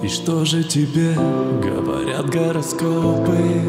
И что же тебе говорят гороскопы?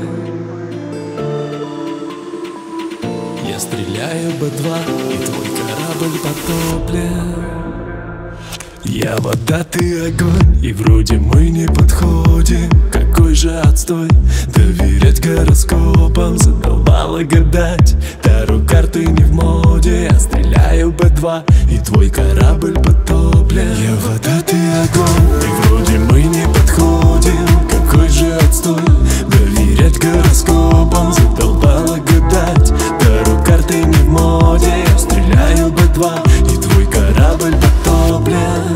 Я стреляю Б2, и твой корабль потоплен. Я вода, ты огонь, и вроде мы не подходим. Какой же отстой, доверять гороскопам. Задолбало гадать, таро карты не в моде. Я стреляю Б2, и твой корабль потоплен. Я вода, ты огонь, и вроде мы не подходим. Какой же отстой, доверять гороскопам. Задолбало гадать, таро карты не в моде. Я стреляю Б2, и твой корабль потоплен.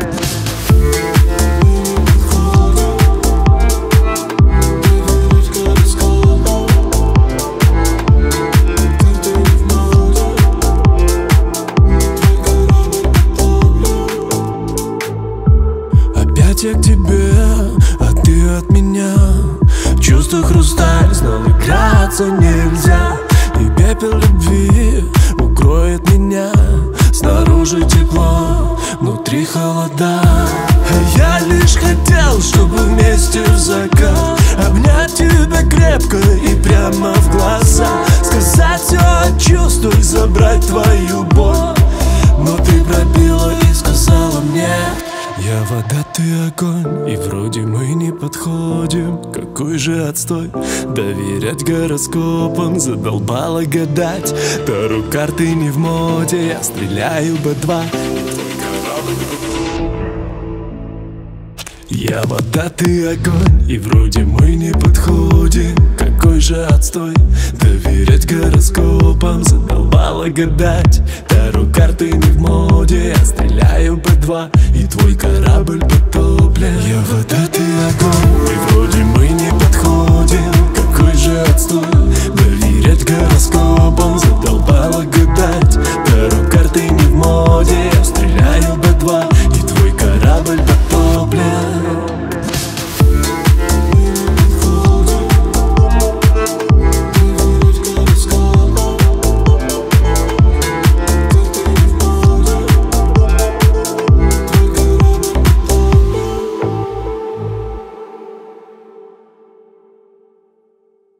Я к тебе, а ты от меня. Чувство хрусталь, знал, играться нельзя. И пепел любви укроет меня. Снаружи тепло, внутри холода. А я лишь хотел, чтобы вместе в закат обнять тебя крепко и прямо в глаза. Сказать все от чувств и забрать твою боль. Но ты пробила и сказала мне: я вода, ты огонь, и вроде мы не подходим. Какой же отстой, доверять гороскопам. Задолбало гадать, таро карты не в моде. Я стреляю Б2. Я вода, ты огонь, и вроде мы не подходим. Какой же отстой, доверять гороскопам. Задолбало гадать, таро карты не в моде. Я стреляю Б2, и твой корабль потоплен. Я вода, ты огонь, и вроде мы не подходим. Какой же отстой,